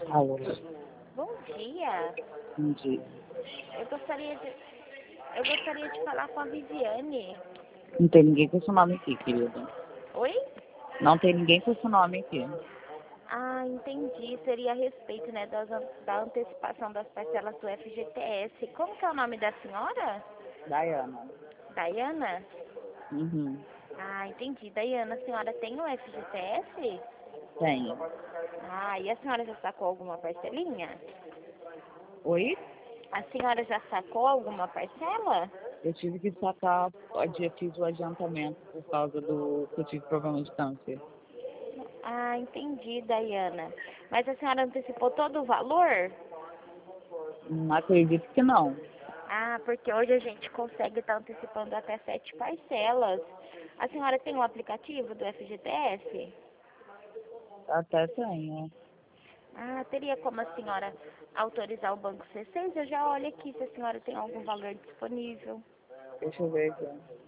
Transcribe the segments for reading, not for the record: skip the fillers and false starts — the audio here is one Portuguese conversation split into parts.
Alô, Bom dia. bom dia. Eu gostaria de falar com a Viviane. Não tem ninguém com esse nome aqui, querida. Oi? Não tem ninguém com esse nome aqui. Ah, entendi. Seria a respeito, né, da antecipação das parcelas do FGTS. Como que é o nome da senhora? Dayana. Dayana? Uhum. Ah, entendi. Dayana, a senhora tem o FGTS? Tenho. Ah, e a senhora já sacou alguma parcelinha? Oi? A senhora já sacou alguma parcela? Eu tive que sacar, fiz o adiantamento por causa do que eu tive problema de câncer. Ah, entendi, Dayana. Mas a senhora antecipou todo o valor? Acredito que não. Ah, porque hoje a gente consegue estar antecipando até 7 parcelas. A senhora tem o aplicativo do FGTS? Até tenho. Ah, teria como a senhora autorizar o Banco C6? Eu já olho aqui se a senhora tem algum valor disponível. Deixa eu ver aqui.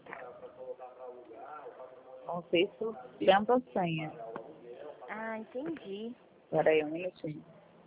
Não sei se eu lembro a senha. Ah, entendi. Espera aí um minutinho.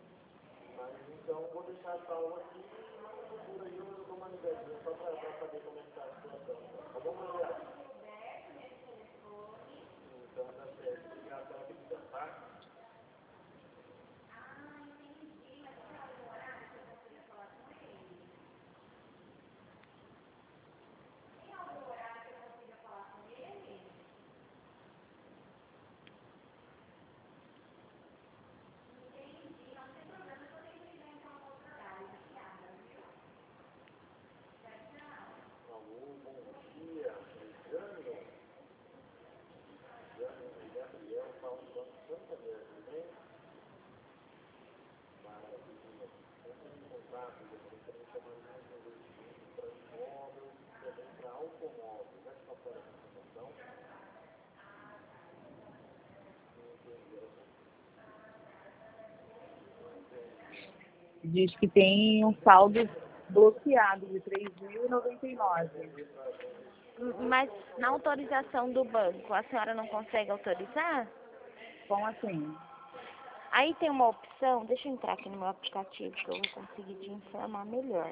Diz que tem um saldo bloqueado de 3.099. Mas na autorização do banco, a senhora não consegue autorizar? Como assim? Aí tem uma opção, deixa eu entrar aqui no meu aplicativo que eu vou conseguir te informar melhor.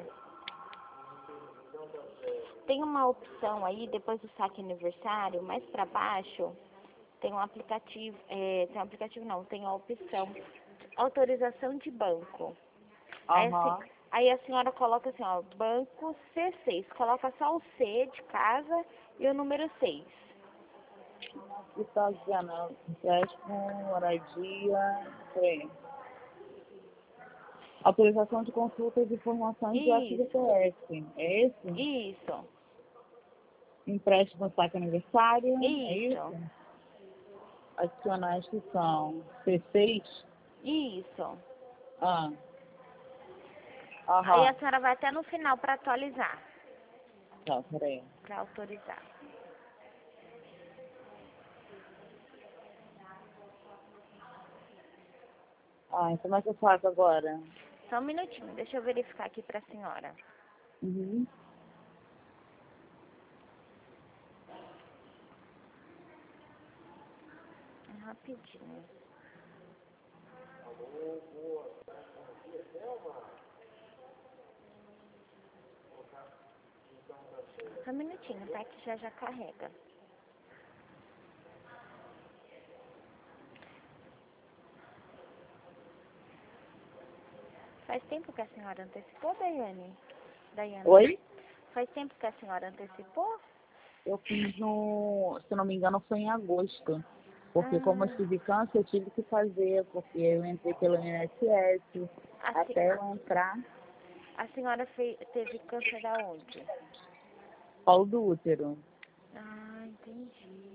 Tem uma opção aí, depois do saque aniversário, mais para baixo, tem um aplicativo, tem a opção autorização de banco. Aham. Aí a senhora coloca assim, ó, banco C6, coloca só o C de casa e o número 6. E tá dizendo, empréstimo, moradia, sei. Autorização de consulta de informações do Isso, FGTS. É esse? isso, Empréstimo saque aniversário, é isso, isso? Adicionar a inscrição C6. isso. Ah, Aí a aham. senhora vai até no final para atualizar, Tá, peraí. para autorizar. Ah, então como é que eu faço agora? Só um minutinho, deixa eu verificar aqui para a senhora. Uhum. Rapidinho. Só um minutinho, tá? Que já carrega. Faz tempo que a senhora antecipou, Daiane? Daiana? Oi? Faz tempo que a senhora antecipou? Eu fiz no, se não me engano, foi em agosto. Porque como eu Ah, tive câncer, eu tive que fazer, porque eu entrei pelo INSS, a, se- até eu entrar, a senhora teve câncer aonde? colo do útero. Ah, entendi.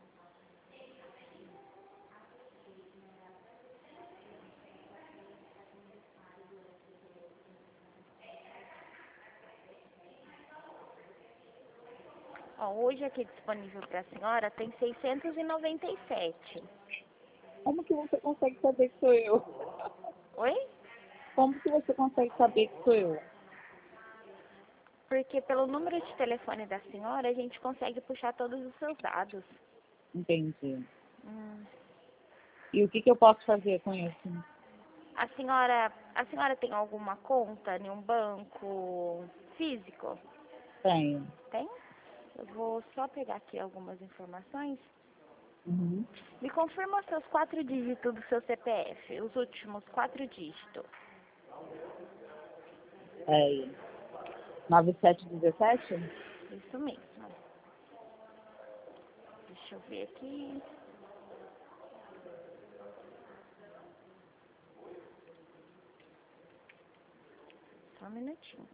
Ó, hoje aqui disponível para a senhora tem 697. Como que você consegue saber que sou eu? Oi? Como que você consegue saber que sou eu? Porque pelo número de telefone da senhora a gente consegue puxar todos os seus dados. Entendi. Hum. E o que eu posso fazer com isso? A senhora tem alguma conta em um banco físico? Tenho. Tem? Eu vou só pegar aqui algumas informações. Uhum. Me confirma os seus 4 dígitos do seu CPF, os últimos 4 dígitos. É 9717? Isso mesmo. Deixa eu ver aqui. Só um minutinho.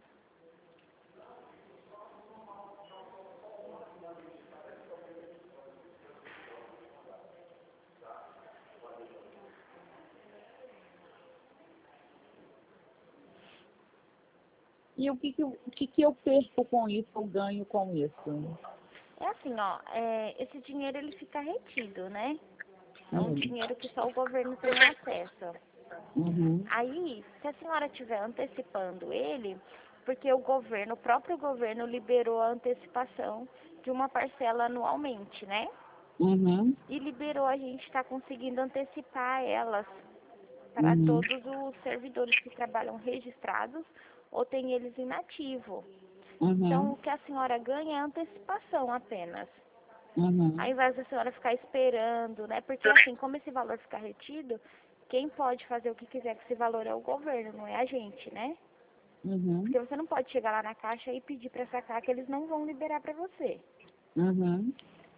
E o que eu perco com isso, eu ganho com isso? É assim, ó, esse dinheiro ele fica retido, né? É um Uhum. dinheiro que só o governo tem acesso. Uhum. Aí, se a senhora estiver antecipando ele, porque o próprio governo liberou a antecipação de uma parcela anualmente, né? Uhum. E liberou, a gente está conseguindo antecipar elas para Uhum. todos os servidores que trabalham registrados ou tem eles inativo. Então, Uhum. o que a senhora ganha é antecipação apenas. Uhum. Ao invés da senhora ficar esperando, né? Porque assim, como esse valor fica retido, quem pode fazer o que quiser com esse valor é o governo, não é a gente, né? Uhum. Porque você não pode chegar lá na caixa e pedir para sacar que eles não vão liberar para você. Uhum.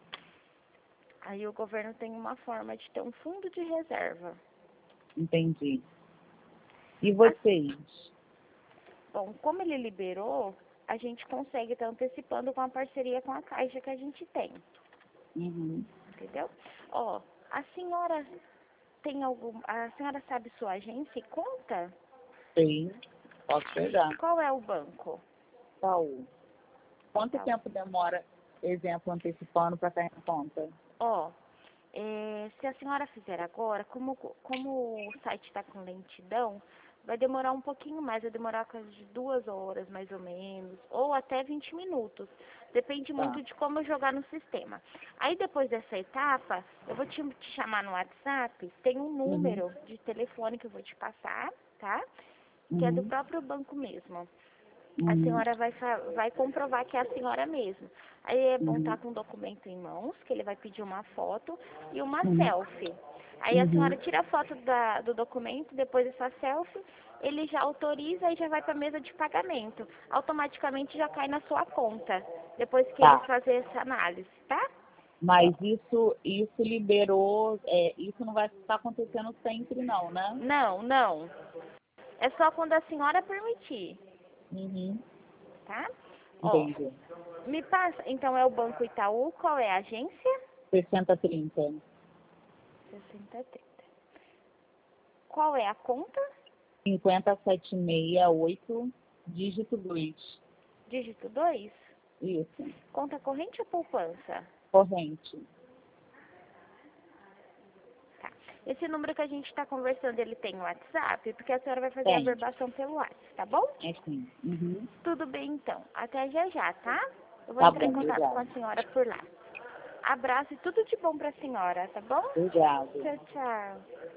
Aí o governo tem uma forma de ter um fundo de reserva. Entendi. E Assim, vocês? bom, como ele liberou, a gente consegue estar antecipando com a parceria com a Caixa que a gente tem, Uhum. entendeu? Ó, a senhora a senhora sabe sua agência e conta? Sim. Posso pegar. Qual é o banco? Itaú. Quanto Itaú. tempo demora, exemplo, antecipando para cair na conta? Ó, se a senhora fizer agora, como o site está com lentidão, vai demorar um pouquinho mais, vai demorar coisa de 2 horas mais ou menos, ou até 20 minutos. Depende Tá. muito de como jogar no sistema. Aí depois dessa etapa, eu vou te chamar no WhatsApp, tem um Uhum. número de telefone que eu vou te passar, tá? Que é do Uhum. próprio banco mesmo. A Uhum. senhora vai comprovar que é a senhora mesmo. Aí é bom Uhum. estar com o documento em mãos, que ele vai pedir uma foto e uma Uhum. selfie. Aí a senhora Uhum. tira a foto do documento, depois dessa selfie, ele já autoriza e já vai para a mesa de pagamento. Automaticamente já cai na sua conta, depois que eles Tá. fazerem essa análise, tá? Mas isso liberou, isso não vai estar acontecendo sempre não, né? Não, não. É só quando a senhora permitir, Uhum. tá? Ó, Entendi. me passa, então é o Banco Itaú, qual é a agência? 6030. 6030. Qual é a conta? 50768, dígito 2. Dígito 2. Isso. Conta corrente ou poupança? Corrente. Tá. Esse número que a gente está conversando, ele tem WhatsApp? Porque a senhora vai fazer a Tem. verbação pelo WhatsApp, tá bom? É sim. Uhum. Tudo bem, então. Até já já, tá? Eu vou Tá entrar bom, em contato com obrigada. a senhora por lá. Abraço e tudo de bom pra senhora, tá bom? Obrigado. Tchau, tchau.